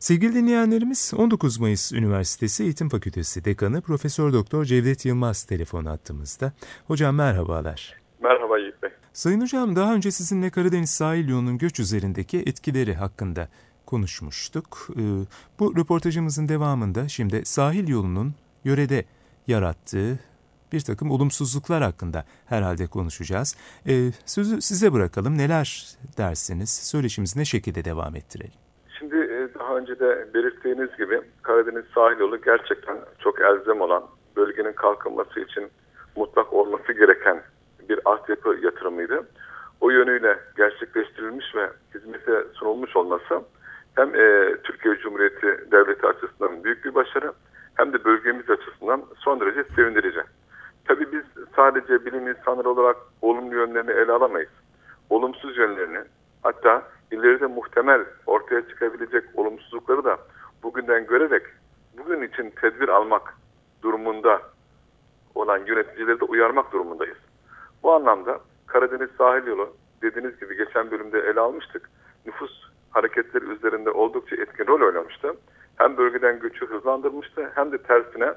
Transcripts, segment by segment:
Sevgili dinleyenlerimiz, 19 Mayıs Üniversitesi Eğitim Fakültesi Dekanı Profesör Doktor Cevdet Yılmaz telefon attığımızda. Hocam merhabalar. Merhaba Yiğit Bey. Sayın hocam, daha önce sizinle Karadeniz sahil yolunun göç üzerindeki etkileri hakkında konuşmuştuk. Bu röportajımızın devamında şimdi sahil yolunun yörede yarattığı bir takım olumsuzluklar hakkında herhalde konuşacağız. Sözü size bırakalım. Neler dersiniz? Söyleşimizi ne şekilde devam ettirelim? Şimdi daha önce de belirttiğiniz gibi Karadeniz sahil yolu gerçekten çok elzem olan, bölgenin kalkınması için mutlak olması gereken bir altyapı yatırımıydı. O yönüyle gerçekleştirilmiş ve hizmete sunulmuş olması hem Türkiye Cumhuriyeti Devleti açısından büyük bir başarı hem de bölgemiz açısından son derece sevindirici. Tabii biz sadece bilim insanları olarak olumlu yönlerini ele alamayız. Olumsuz yönlerini, hatta ileride muhtemel ortaya çıkabilecek olumsuzlukları da bugünden görerek bugün için tedbir almak durumunda olan yöneticileri de uyarmak durumundayız. Bu anlamda Karadeniz sahil yolu dediğiniz gibi geçen bölümde ele almıştık. Nüfus hareketleri üzerinde oldukça etkin rol oynamıştı. Hem bölgeden göçü hızlandırmıştı hem de tersine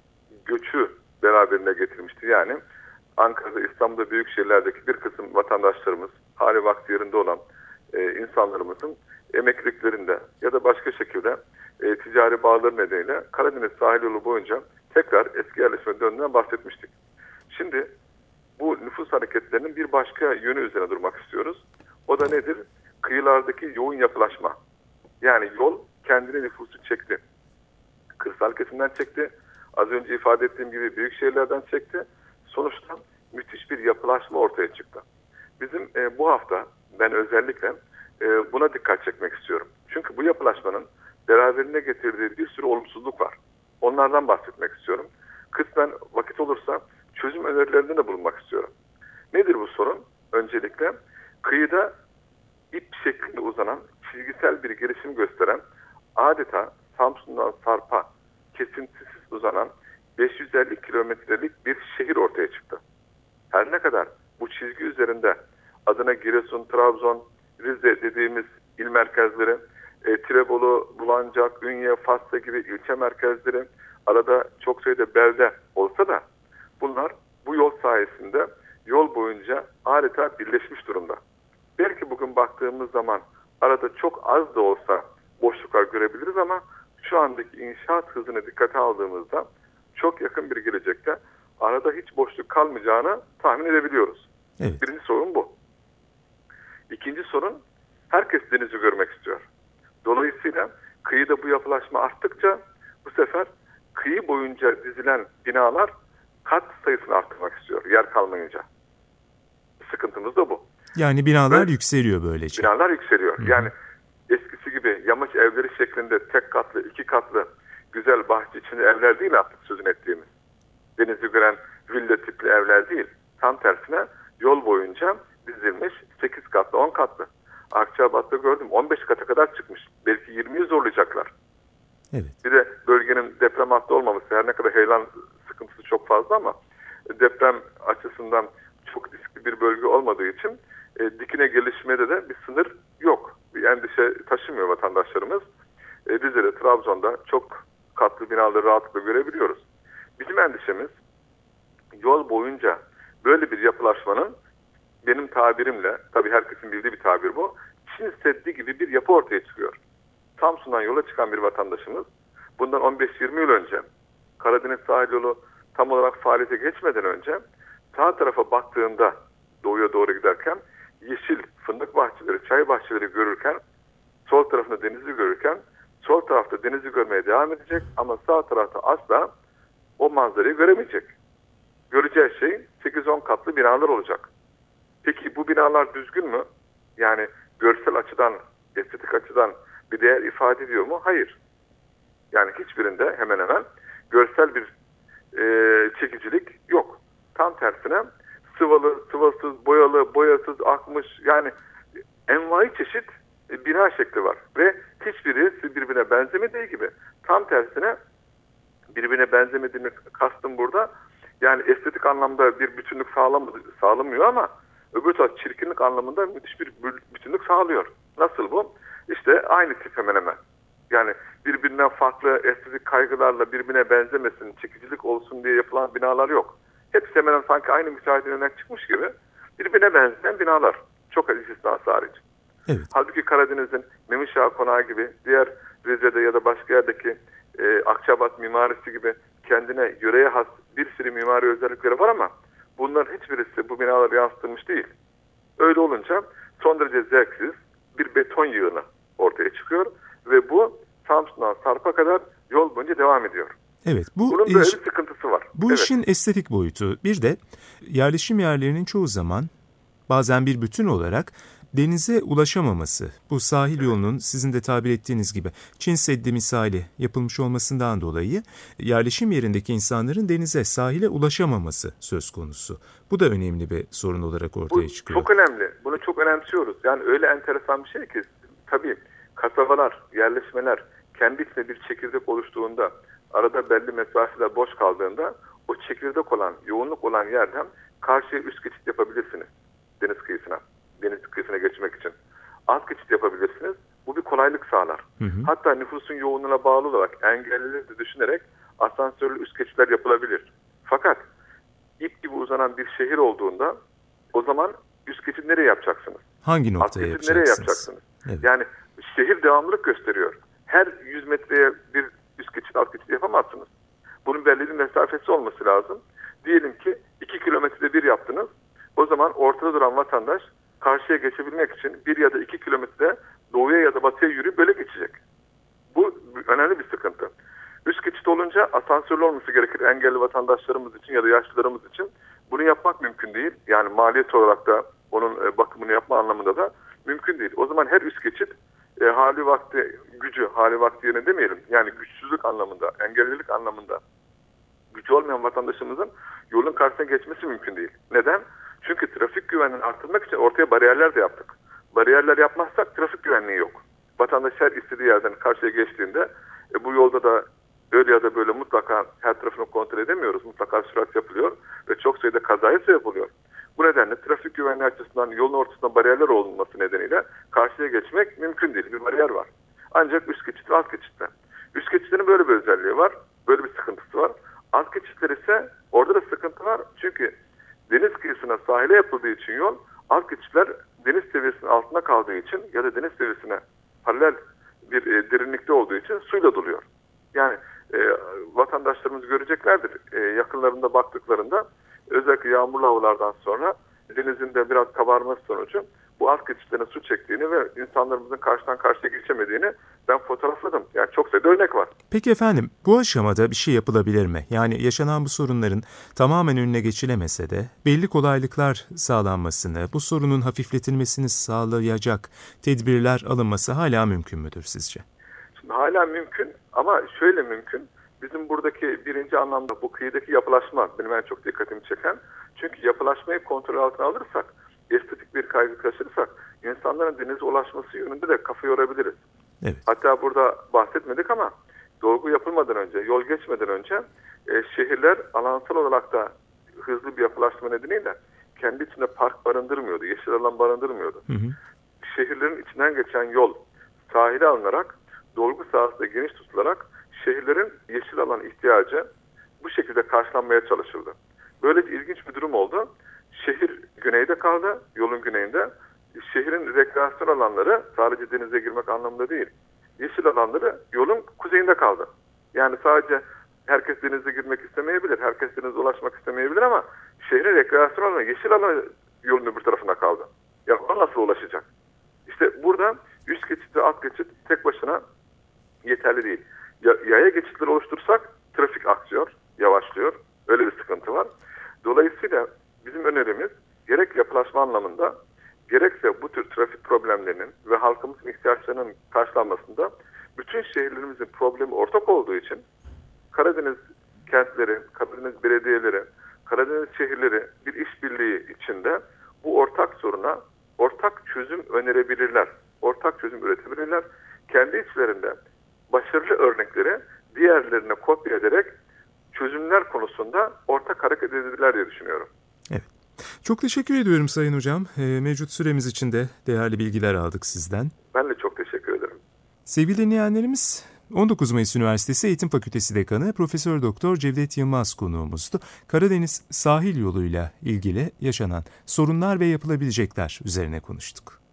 göçü beraberine getirmişti. Yani Ankara'da, İstanbul'da, büyük şehirlerdeki bir kısım vatandaşlarımız, hali vakti yerinde olan insanlarımızın emekliliklerinde ya da başka şekilde ticari bağları nedeniyle Karadeniz sahil yolu boyunca tekrar eski yerleşime döndüğünden bahsetmiştik. Şimdi bu nüfus hareketlerinin bir başka yönü üzerine durmak istiyoruz. O da nedir? Kıyılardaki yoğun yapılaşma. Yani yol kendine nüfusu çekti. Kırsal kesimden çekti. Az önce ifade ettiğim gibi büyük şehirlerden çekti. Sonuçta müthiş bir yapılaşma ortaya çıktı. Bizim bu hafta ben özellikle buna dikkat çekmek istiyorum. Çünkü bu yapılaşmanın beraberine getirdiği bir sürü olumsuzluk var. Onlardan bahsetmek istiyorum. Kısmen vakit olursa çözüm önerilerinde de bulunmak istiyorum. Nedir bu sorun? Öncelikle kıyıda ip şeklinde uzanan, çizgisel bir gelişim gösteren, adeta Samsun'dan Sarp'a kesintisiz uzanan 550 kilometrelik bir şehir ortaya çıktı. Her ne kadar bu çizgi üzerinde adına Giresun, Trabzon, Rize dediğimiz il merkezleri, Tirebolu, Bulancak, Ünye, Faslı gibi ilçe merkezleri, arada çok sayıda belde olsa da bunlar bu yol sayesinde yol boyunca adeta birleşmiş durumda. Belki bugün baktığımız zaman arada çok az da olsa boşluklar görebiliriz ama şu andaki inşaat hızını dikkate aldığımızda çok yakın bir gelecekte arada hiç boşluk kalmayacağını tahmin edebiliyoruz. Evet. Birinci sorun bu. İkinci sorun, herkes denizi görmek istiyor. Dolayısıyla kıyıda bu yapılaşma arttıkça bu sefer kıyı boyunca dizilen binalar kat sayısını arttırmak istiyor yer kalmayınca. Sıkıntımız da bu. Yani binalar yükseliyor böylece. Binalar yükseliyor. Hı-hı. Yani eskisi gibi yamaç evleri şeklinde tek katlı, iki katlı güzel bahçe içinde evler değil artık sözünü ettiğimiz. Denizi gören villa tipli evler değil. Tam tersine yol boyunca dizilmiş 8 katlı, 10 katlı. Akçabat'ta gördüm 15 kata kadar çıkmış. Belki 20'yi zorlayacaklar. Evet. Bir de bölgenin deprem hattı olmaması, her ne kadar heyelan sıkıntısı çok fazla ama deprem açısından çok riskli bir bölge olmadığı için dikine gelişmede de bir sınır yok. Bir endişe taşımıyor vatandaşlarımız. Rize'de, Trabzon'da çok katlı binaları rahatlıkla görebiliyoruz. Bizim endişemiz yol boyunca böyle bir yapılaşmanın, benim tabirimle, tabii herkesin bildiği bir tabir bu, Çin Seddi gibi bir yapı ortaya çıkıyor. Samsun'dan yola çıkan bir vatandaşımız bundan 15-20 yıl önce Karadeniz sahil yolu tam olarak faaliyete geçmeden önce sağ tarafa baktığında doğuya doğru giderken yeşil fındık bahçeleri, çay bahçeleri görürken, sol tarafında denizi görürken sol tarafta denizi görmeye devam edecek ama sağ tarafta asla o manzarayı göremeyecek. Göreceği şey 8-10 katlı binalar olacak. Peki bu binalar düzgün mü? Yani görsel açıdan, estetik açıdan bir değer ifade ediyor mu? Hayır. Yani hiçbirinde hemen hemen görsel bir çekicilik yok. Tam tersine sıvalı, sıvasız, boyalı, boyasız, akmış, yani envai çeşit bina şekli var. Ve hiçbiri birbirine benzemediği gibi tam tersine birbirine benzemediğini kastım burada. Yani estetik anlamda bir bütünlük sağlamıyor ama öbür taraf çirkinlik anlamında müthiş bir bütünlük sağlıyor. Nasıl bu? İşte aynı tip hemen hemen. Yani Yani birbirinden farklı estetik kaygılarla birbirine benzemesin, çekicilik olsun diye yapılan binalar yok. Hepsi hemen sanki aynı müteahhitinden çıkmış gibi birbirine benzeyen binalar. Çok az istisnası hariç. Evet. Halbuki Karadeniz'in Memişağı Konağı gibi, diğer Rize'de ya da başka yerdeki Akçabat mimarisi gibi kendine yöreye has bir sürü mimari özellikleri var ama bunların hiçbirisi bu binalara yansıtılmış değil. Öyle olunca son derece zevksiz bir beton yığını ortaya çıkıyor ve bu Samsun'dan Sarp'a kadar yol boyunca devam ediyor. Evet, bunun böyle bir sıkıntısı var. Bu işin estetik boyutu. Bir de yerleşim yerlerinin çoğu zaman bazen bir bütün olarak denize ulaşamaması, bu sahil yolunun sizin de tabir ettiğiniz gibi Çin Seddi misali yapılmış olmasından dolayı yerleşim yerindeki insanların denize, sahile ulaşamaması söz konusu. Bu da önemli bir sorun olarak ortaya çıkıyor. Çok önemli. Bunu çok önemsiyoruz. Yani öyle enteresan bir şey ki tabii kasabalar, yerleşmeler kendi içinde bir çekirdek oluştuğunda, arada belli mesafeler boş kaldığında o çekirdek olan, yoğunluk olan yerden karşıya üst geçit yapabilirsiniz deniz kıyısına. Deniz kıyısına geçmek için. Alt geçit yapabilirsiniz. Bu bir kolaylık sağlar. Hatta nüfusun yoğunluğuna bağlı olarak engellileri de düşünerek asansörlü üst geçitler yapılabilir. Fakat ip gibi uzanan bir şehir olduğunda o zaman üst geçit nereye yapacaksınız? Hangi noktaya yapacaksınız? Nereye yapacaksınız? Evet. Yani şehir devamlılık gösteriyor. Her 100 metreye bir üst geçit, alt geçit yapamazsınız. Bunun belli bir mesafesi olması lazım. Diyelim ki 2 kilometrede bir yaptınız. O zaman ortada duran vatandaş karşıya geçebilmek için 1 ya da 2 kilometre doğuya ya da batıya yürüyüp böyle geçecek. Bu önemli bir sıkıntı. Üst geçit olunca asansörlü olması gerekir engelli vatandaşlarımız için ya da yaşlılarımız için. Bunu yapmak mümkün değil. Yani maliyet olarak da onun bakımını yapma anlamında da mümkün değil. O zaman her üst geçit hali vakti yerine demeyelim. Yani güçsüzlük anlamında, engellilik anlamında gücü olmayan vatandaşımızın yolun karşısına geçmesi mümkün değil. Neden? Çünkü trafik güvenliğini arttırmak için ortaya bariyerler de yaptık. Bariyerler yapmazsak trafik güvenliği yok. Vatandaş her istediği yerden karşıya geçtiğinde bu yolda da öyle ya da böyle mutlaka her tarafını kontrol edemiyoruz. Mutlaka sürat yapılıyor ve çok sayıda kazaya sebep oluyor. Bu nedenle trafik güvenliği açısından yolun ortasında bariyerler olması nedeniyle karşıya geçmek mümkün değil. Bir bariyer var. Ancak üst geçit ve alt geçitte. Üst geçitlerin böyle bir özelliği var. Böyle bir sıkıntısı var. Alt geçitler ise orada da sıkıntı var. Çünkü deniz kıyısına sahile yapıldığı için yol, alt geçitler deniz seviyesinin altında kaldığı için ya da deniz seviyesine paralel bir derinlikte olduğu için suyla doluyor. Yani vatandaşlarımız göreceklerdir. Yakınlarında baktıklarında özellikle yağmurlu havalardan sonra denizin de biraz kabarması sonucu bu alt geçitlerine su çektiğini ve insanlarımızın karşıdan karşıya geçemediğini ben fotoğrafladım. Yani çok sayıda örnek var. Peki efendim, bu aşamada bir şey yapılabilir mi? Yani yaşanan bu sorunların tamamen önüne geçilemese de belli kolaylıklar sağlanmasını, bu sorunun hafifletilmesini sağlayacak tedbirler alınması hala mümkün müdür sizce? Şimdi hala mümkün ama şöyle mümkün. Bizim buradaki birinci anlamda bu kıyıdaki yapılaşma benim en çok dikkatimi çeken. Çünkü yapılaşmayı kontrol altına alırsak, estetik bir kaygı taşırsak insanların denize ulaşması yönünde de kafa yorabiliriz. Evet. Hatta burada bahsetmedik ama dolgu yapılmadan önce, yol geçmeden önce şehirler alansal olarak da hızlı bir yapılaşma nedeniyle kendi içinde park barındırmıyordu, yeşil alan barındırmıyordu. Şehirlerin içinden geçen yol sahile alınarak, dolgu sahası da geniş tutularak şehirlerin yeşil alan ihtiyacı bu şekilde karşılanmaya çalışıldı. Böyle bir ilginç bir durum oldu. Şehir güneyde kaldı, yolun güneyinde. Şehrin rekreasyon alanları sadece denize girmek anlamında değil. Yeşil alanları yolun kuzeyinde kaldı. Yani sadece herkes denize girmek istemeyebilir, herkes denize ulaşmak istemeyebilir ama şehrin rekreasyon alanı, yeşil alanı yolun öbür tarafına kaldı. Ya ona nasıl ulaşacak? İşte burada üst geçit ve alt geçit tek başına yeterli değil. Yaya geçitleri oluştursak trafik aksıyor, yavaşlıyor. Öyle bir sıkıntı var. Dolayısıyla bizim önerimiz gerek yapılaşma anlamında gerekse bu tür trafik problemlerinin ve halkımızın ihtiyaçlarının karşılanmasında bütün şehirlerimizin problemi ortak olduğu için Karadeniz kentleri, Karadeniz belediyeleri, Karadeniz şehirleri bir işbirliği içinde bu ortak soruna ortak çözüm önerebilirler. Ortak çözüm üretebilirler. Kendi içlerinde başarılı örnekleri diğerlerine kopya ederek çözümler konusunda ortak hareket edebilirler diye düşünüyorum. Evet. Çok teşekkür ediyorum Sayın Hocam. Mevcut süremiz için de değerli bilgiler aldık sizden. Ben de çok teşekkür ederim. Sevgili dinleyenlerimiz, 19 Mayıs Üniversitesi Eğitim Fakültesi Dekanı Profesör Doktor Cevdet Yılmaz konuğumuzdu. Karadeniz sahil yoluyla ilgili yaşanan sorunlar ve yapılabilecekler üzerine konuştuk.